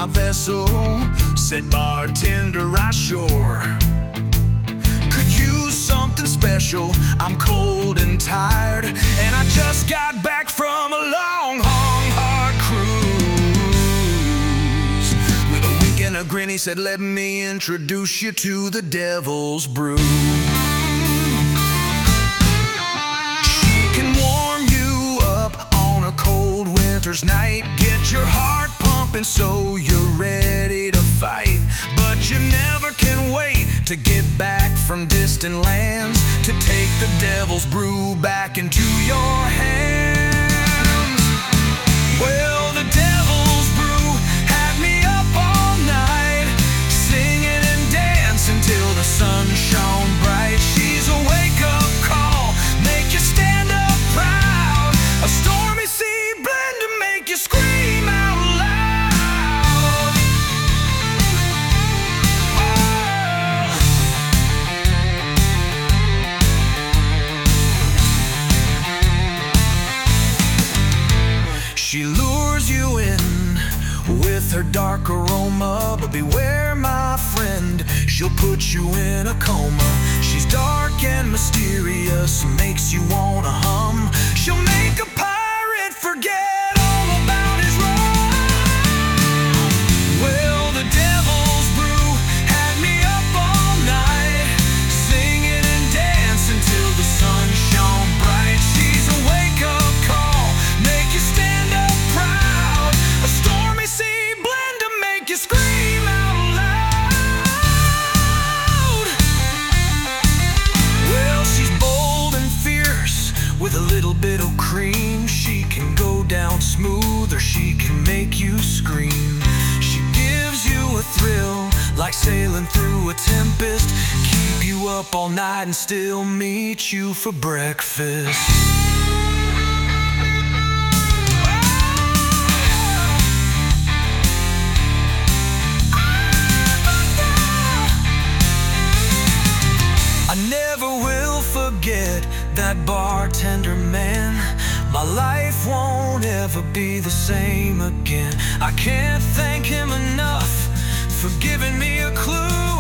vessel. Said bartender, I sure could use something special. I'm cold and tired, and I just got back from a long, hard cruise. With a wink and a grin, he said, let me introduce you to the Devil's Brew. She can warm you up on a cold winter's night, get your heart pumping so you're ready to fight. But you never can wait to get back from distant lands, to take the Devil's Brew back into your hands. Well, the Devil's Brew had me up all night, singing and dancing till the sun shone bright. She's a wake-up call, make you stand up proud, a stormy sea blend to make you scream out loud. She lures you in with her dark aroma, but beware, my friend, she'll put you in a coma. She's dark and mysterious, makes you wanna hum. She'll make a pirate forget all about his rum. Well, the Devil's Brew had me up all night, singing and dancing till the sun shone bright. She's a wake-up call, make you stand up proud, a stormy sea blend to make you scream out loud. Well, she's bold and fierce with a little bit of cream. She can go down smooth or she can make you scream. She gives you a thrill like sailing through a tempest, keep you up all night and still meet you for breakfast. I never will forget that bartender man. My life won't ever be the same again. I can't thank him enough for giving me a clue.